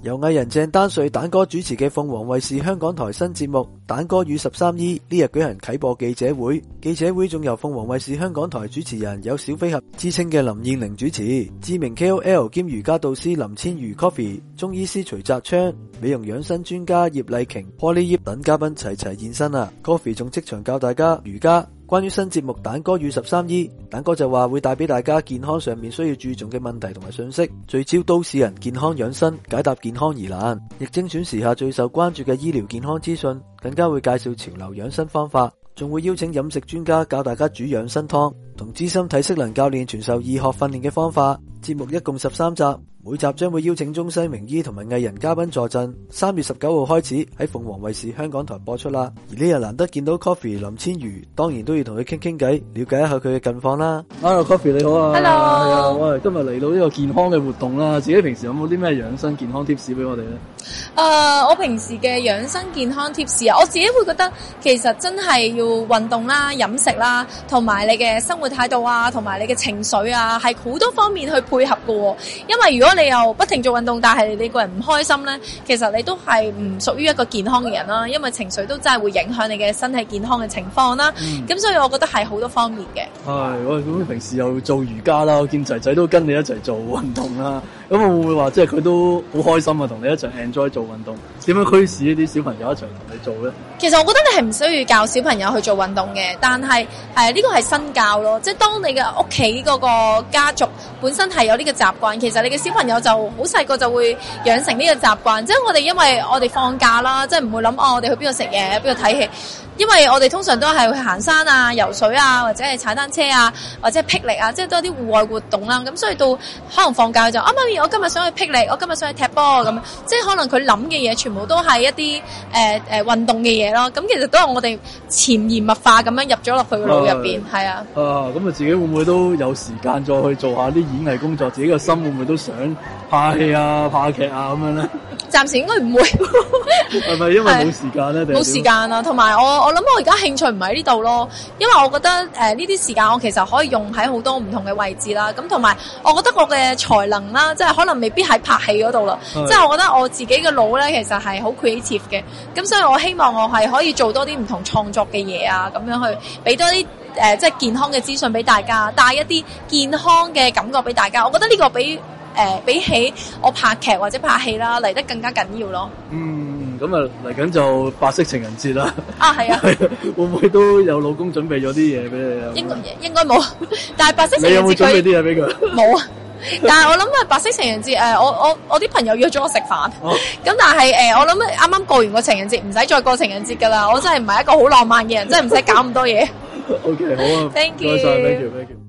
由藝人鄭丹瑞蛋哥主持嘅鳳凰衛視香港台新節目《蛋哥與13姨》呢日舉行啟播記者會，記者會仲由鳳凰衛視香港台主持人有小飛俠之稱嘅林燕玲主持，知名 KOL 兼瑜伽導師林千如 Coffee、中醫師徐澤昌、美容養生專家葉麗瓊、Poly 葉等嘉賓齊齊現身啊 Coffee 仲即場教大家瑜伽。關於新節目《蛋哥與13姨》，蛋哥就話會帶俾大家健康上面需要注重嘅問題同埋信息，聚焦都市人健康養生，解答健康疑難，亦精選時下最受關注嘅醫療健康資訊，更加會介紹潮流養生方法，仲會邀請飲食專家教大家煮養生湯，同資深體適能教練傳授醫學訓練嘅方法。節目一共13集，每集將會邀請中西名醫同埋藝人嘉賓助陣。3月19號開始喺鳳凰衛視香港台播出啦。而呢日難得見到 Coffee 林千如，當然都要同佢傾傾偈，了解一下佢嘅近況啦。 Hello Coffee 你好啊。 Hello。 係啊，我哋今日嚟到呢個健康嘅活動啦。自己平時有冇啲咩養生健康 tips 俾我哋咧？ 我平時嘅養生健康 tips 啊，我自己會覺得其實真係要運動啦、飲食啦，同埋你嘅生活態度啊，同埋你嘅情緒啊，係好多方面去配合嘅。因為如果你又不停做運動，但係你個人唔開心咧，其實你都係唔屬於一個健康嘅人啦。因為情緒都真係會影響你嘅身體健康嘅情況啦。咁所以我覺得係好多方面嘅。 係，我咁平時又做瑜伽啦，我見仔仔都跟你一齊做運動啦。咁會唔會話即係佢都好開心啊？同你一齊 enjoy 做運動，點樣驅使呢啲小朋友一齊同你做咧？ 其實我覺得你係唔需要教小朋友去做運動嘅，但係呢個係身教咯，即係當你嘅屋企嗰個家族本身係有呢個習慣，其實你嘅小朋友就好細個就會養成呢個習慣。即係我哋因為我哋放假啦，即係唔會諗我哋去邊度食嘢，邊度睇戲。因為我哋通常都係去行山啊、游水啊，或者係踩單車啊，或者係霹靂啊，即係都係啲戶外活動啦。咁所以到可能放假就媽咪，我今日想去霹靂，我今日想去踢波咁，即係可能佢諗嘅嘢全部都係一啲運動嘅嘢咯。咁其實都係我哋潛移默化咁樣入咗落去個腦入邊，係啊。咁啊，自己會唔會都有時間再去做下啲演藝工作？自己個心會唔會都想拍戲啊、拍劇啊咁樣咧？ 暫時應該唔會。 係咪因為冇時間咧？ 冇時間啊，同埋我諗我而家興趣唔喺呢度咯，因為我覺得呢啲時間我其實可以用喺好多唔同嘅位置啦。咁同埋我覺得我嘅才能啦，即係可能未必喺拍戲嗰度啦。即係我覺得我自己嘅腦咧，其實係好 creative 嘅。咁所以我希望我係可以做多啲唔同創作嘅嘢啊，咁樣去俾多啲即係健康嘅資訊俾大家，帶一啲健康嘅感覺俾大家。我覺得呢個比起我拍劇或者拍戲啦嚟得更加緊要咯。 咁啊嚟緊就白色情人節啦。 係啊。 會唔會都有老公準備咗啲嘢俾你？ 應該冇。但係白色情人節你有冇準備啲嘢俾佢？ 冇啊。但係我諗白色情人節我啲朋友約咗我食飯。咁但係我諗啱啱過完個情人節，唔使再過情人節㗎啦。我真係唔係一個好浪漫嘅人，真係唔使搞咁多嘢。 OK， 好啊。 Thank you。 唔該晒，thank you。